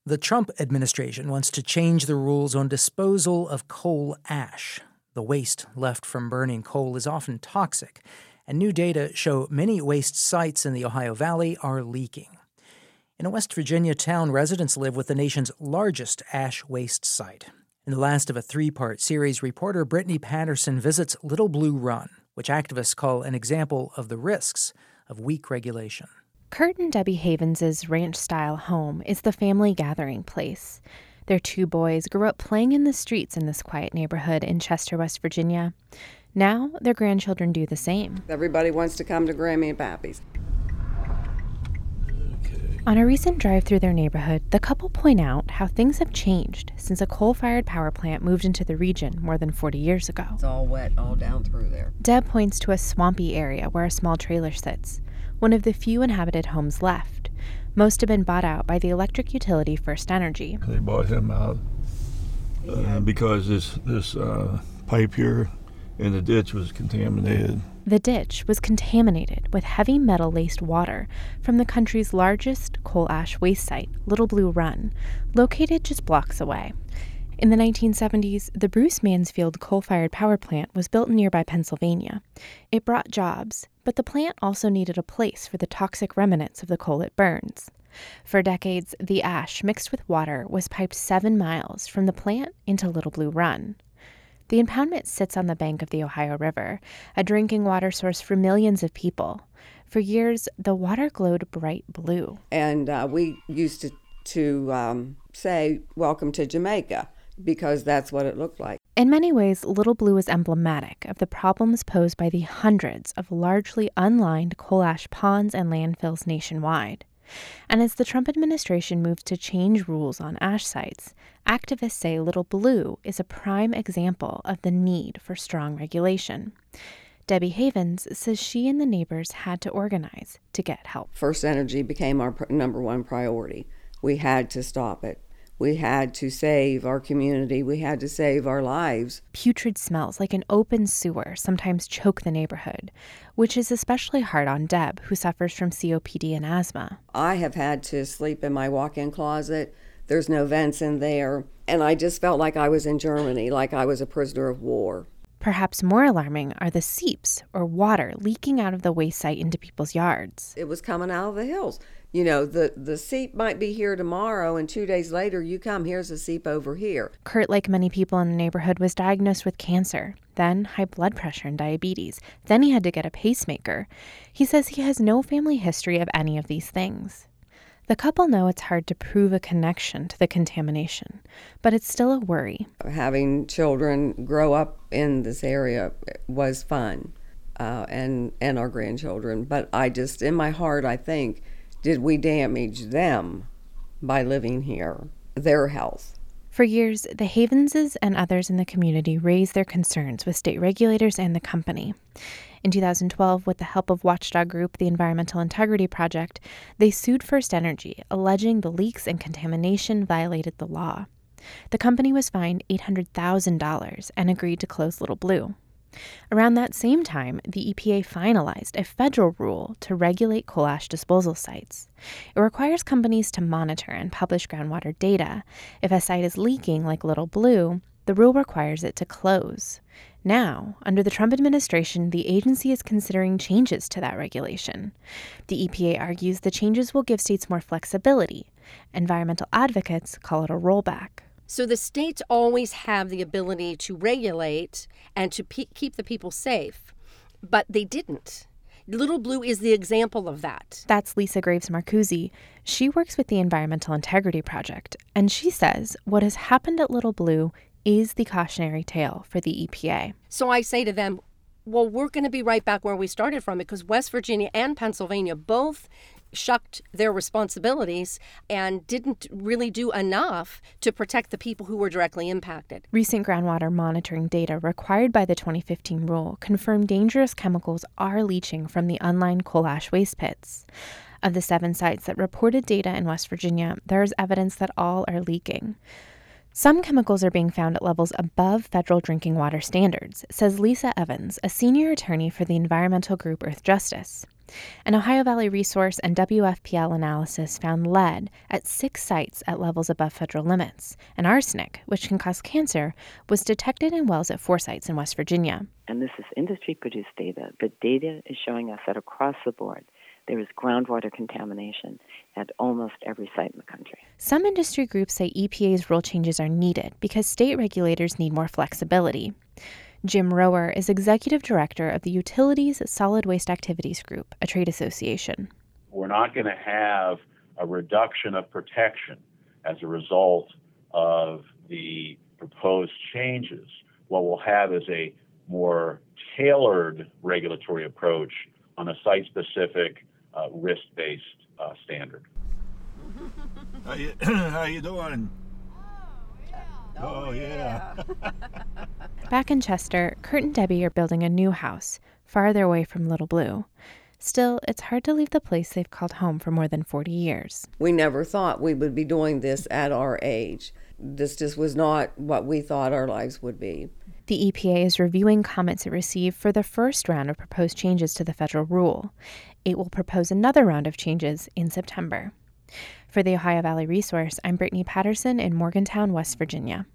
The Trump administration wants to change the rules on disposal of coal ash. The waste left from burning coal is often toxic, and new data show many waste sites in the Ohio Valley are leaking. In a West Virginia town, residents live with the nation's largest ash waste site. In the last of a three-part series, reporter Brittany Patterson visits Little Blue Run, which activists call an example of the risks of weak regulation. Kurt and Debbie Havens' ranch-style home is the family gathering place. Their two boys grew up playing in the streets in this quiet neighborhood in Chester, West Virginia. Now their grandchildren do the same. Everybody wants to come to Grammy and Pappy's. On a recent drive through their neighborhood, the couple point out how things have changed since a coal-fired power plant moved into the region more than 40 years ago. It's all wet all down through there. Deb points to a swampy area where a small trailer sits, one of the few inhabited homes left. Most have been bought out by the electric utility First Energy. They bought him out because this pipe here in the ditch was contaminated. The ditch was contaminated with heavy metal-laced water from the country's largest coal ash waste site, Little Blue Run, located just blocks away. In the 1970s, the Bruce Mansfield coal-fired power plant was built in nearby Pennsylvania. It brought jobs, but the plant also needed a place for the toxic remnants of the coal it burns. For decades, the ash mixed with water was piped 7 miles from the plant into Little Blue Run. The impoundment sits on the bank of the Ohio River, a drinking water source for millions of people. For years, the water glowed bright blue. And we used to say, "Welcome to Jamaica," because that's what it looked like. In many ways, Little Blue is emblematic of the problems posed by the hundreds of largely unlined coal ash ponds and landfills nationwide. And as the Trump administration moves to change rules on ash sites, activists say Little Blue is a prime example of the need for strong regulation. Debbie Havens says she and the neighbors had to organize to get help. First Energy became our number one priority. We had to stop it. We had to save our community. We had to save our lives. Putrid smells like an open sewer sometimes choke the neighborhood, which is especially hard on Deb, who suffers from COPD and asthma. I have had to sleep in my walk-in closet. There's no vents in there. And I just felt like I was in Germany, like I was a prisoner of war. Perhaps more alarming are the seeps, or water, leaking out of the waste site into people's yards. It was coming out of the hills. You know, the seep might be here tomorrow, and 2 days later you come, here's a seep over here. Kurt, like many people in the neighborhood, was diagnosed with cancer, then high blood pressure and diabetes. Then he had to get a pacemaker. He says he has no family history of any of these things. The couple know it's hard to prove a connection to the contamination, but it's still a worry. Having children grow up in this area was fun, and our grandchildren. But I just, in my heart, I think, did we damage them by living here, their health? For years, the Havenses and others in the community raised their concerns with state regulators and the company. In 2012, with the help of watchdog group the Environmental Integrity Project, they sued First Energy, alleging the leaks and contamination violated the law. The company was fined $800,000 and agreed to close Little Blue. Around that same time, the EPA finalized a federal rule to regulate coal ash disposal sites. It requires companies to monitor and publish groundwater data. If a site is leaking like Little Blue, the rule requires it to close. Now, under the Trump administration, the agency is considering changes to that regulation. The EPA argues the changes will give states more flexibility. Environmental advocates call it a rollback. So the states always have the ability to regulate and to keep the people safe, but they didn't. Little Blue is the example of that. That's Lisa Graves Marcuzzi. She works with the Environmental Integrity Project, and she says what has happened at Little Blue is the cautionary tale for the EPA. So I say to them, well, we're going to be right back where we started from, because West Virginia and Pennsylvania both shucked their responsibilities and didn't really do enough to protect the people who were directly impacted. Recent groundwater monitoring data required by the 2015 rule confirmed dangerous chemicals are leaching from the unlined coal ash waste pits. Of the 7 sites that reported data in West Virginia, there is evidence that all are leaking. Some chemicals are being found at levels above federal drinking water standards, says Lisa Evans, a senior attorney for the environmental group Earth Justice. An Ohio Valley Resource and WFPL analysis found lead at 6 sites at levels above federal limits, and arsenic, which can cause cancer, was detected in wells at 4 sites in West Virginia. And this is industry-produced data. The data is showing us that across the board, there is groundwater contamination at almost every site in the country. Some industry groups say EPA's rule changes are needed because state regulators need more flexibility. Jim Rower is executive director of the Utilities Solid Waste Activities Group, a trade association. We're not going to have a reduction of protection as a result of the proposed changes. What we'll have is a more tailored regulatory approach on a site-specific, risk-based standard. How you doing? Oh, yeah. Back in Chester, Kurt and Debbie are building a new house, farther away from Little Blue. Still, it's hard to leave the place they've called home for more than 40 years. We never thought we would be doing this at our age. This just was not what we thought our lives would be. The EPA is reviewing comments it received for the first round of proposed changes to the federal rule. It will propose another round of changes in September. For the Ohio Valley Resource, I'm Brittany Patterson in Morgantown, West Virginia.